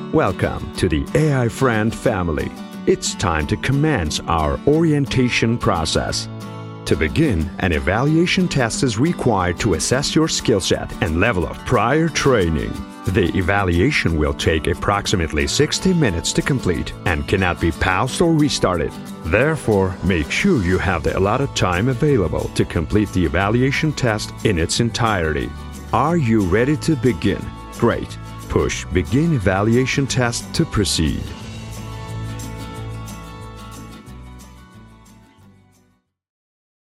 Welcome to the AI Friend family. It's time to commence our orientation process. To begin, an evaluation test is required to assess your skill set and level of prior training. The evaluation will take approximately 60 minutes to complete and cannot be paused or restarted. Therefore, make sure you have the allotted time available to complete the evaluation test in its entirety. Are you ready to begin? Great. Push Begin Evaluation Test to proceed.